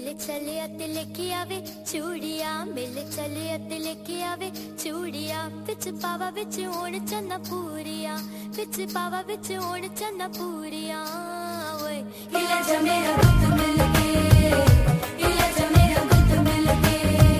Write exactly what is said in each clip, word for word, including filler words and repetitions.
मिल चलिया ते लेके आवे चूड़िया मिल चलिया ते लेके आवे चूड़िया बिच पावा बिच होण चन्ना पूरिया बिच पावा बिच होण चन्ना पूरिया ओए हिला जा मेरा गुत मिल के हिला जा मेरा गुत मिल के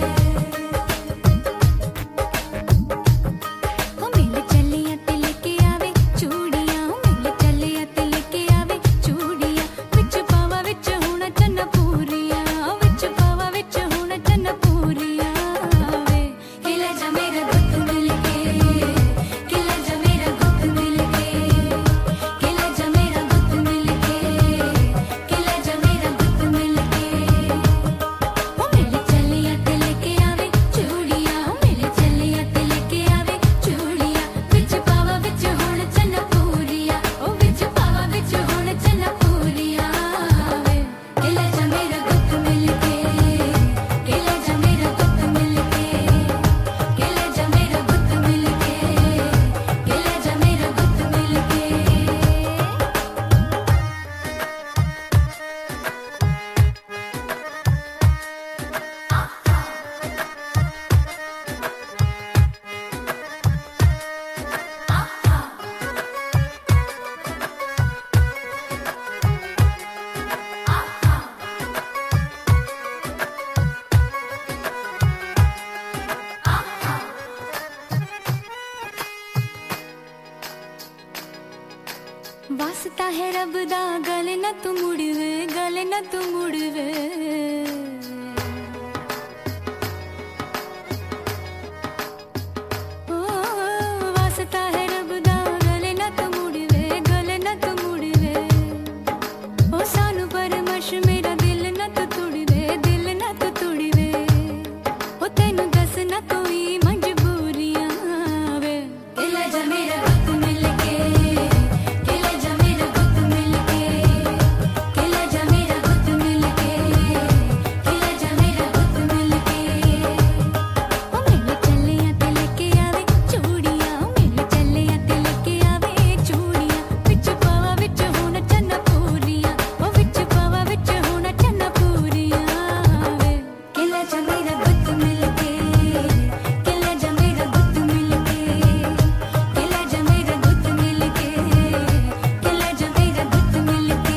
ओ मिल चलिया ते लेके आवे चूड़िया मिल चलिया ते लेके आवे चूड़िया बिच पावा बिच होण चन्ना पूरिया बिच पावा बिच होण चन्ना पूरिया वे हिला जा मेरा गुत मिल के हिला जा मेरा गुत मिल के हिला जा मेरा गुत मिल के हिला जा मेरा गुत मिल के ओ मिल चलिया ते लेके आवे चूड़िया मिल चलिया ते लेके आवे चूड़िया बिच पावा बिच होण चन्ना पूरिया ओ बिच पावा बिच होण चन्ना पूरिया वे हिला जा मेरा गुत मिल के हिला जा मेरा गुत मिल के हिला जा मेरा गुत मिल के हिला जा मेरा गुत मिल के वास्ता है रब दा गल न तू मुड़वे गल न तू मुड़वे ओ वास्ता है रब दा गल न तू मुड़वे गल न तू मुड़वे ओ सानू परमश मेरा दिल न तू तुड़वे दिल न तू तुड़वे ओ तेनू दस न कोई मजबूरियां वे हिला जा मेरा गुत मिल के हिला जा मेरा गुत मिल के हिला जा मेरा गुत मिल के हिला जा मेरा गुत मिल के ओ मिल चलिया ते लेके आवे चूड़िया मिल चलिया ते लेके आवे चूड़िया बिच पावा बिच होण चन्ना पूरिया ओ बिच पावा बिच होण चन्ना पूरिया वे हिला जा मेरा गुत मिल के हिला जा मेरा गुत मिल के हिला जा मेरा गुत मिल के हिला जा मेरा गुत मिल के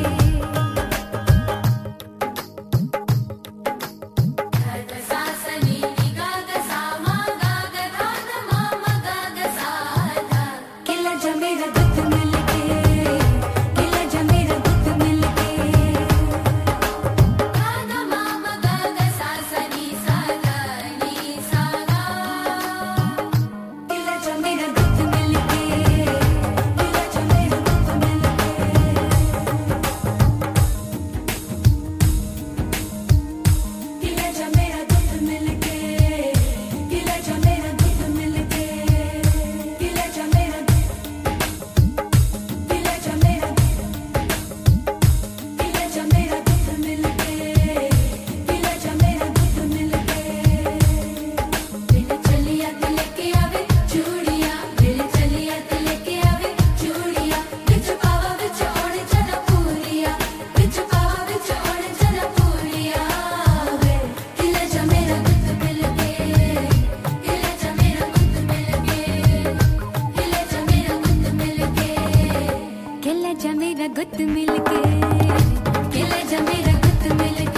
ग सा स नी नी गा ग सा मा गा ग धा ध मा मा गा ग सा धा हिला जा मेरा गुत मिल के हिला जा मेरा गुत मिल के गा ध मा मा गा ग सा स नी सा गा नी सा गा हिला जा मेरा गुत मिल के हिला जा मेरा गुत मिल के हिला जा मेरा गुत मिल के हिला जा मेरा गुत मिल के हिला जा मेरा हिला जा मेरा हिला जा मेरा गुत मिल के हिला जा मेरा गुत मिल के मिल चलिया ते लेके आवे चूड़िया मिल चलिया ते लेके आवे चूड़िया बिच पावा बिच होण चन्ना पूरिया बिच पावा बिच होण चन्ना पूरिया वे हिला जा मेरा गुत मिल के हिला जा मेरा गुत मिल के हिला जा मेरा गुत मिल के हिला जा मेरा गुत मिल के हिला जा मेरा गुत मिल के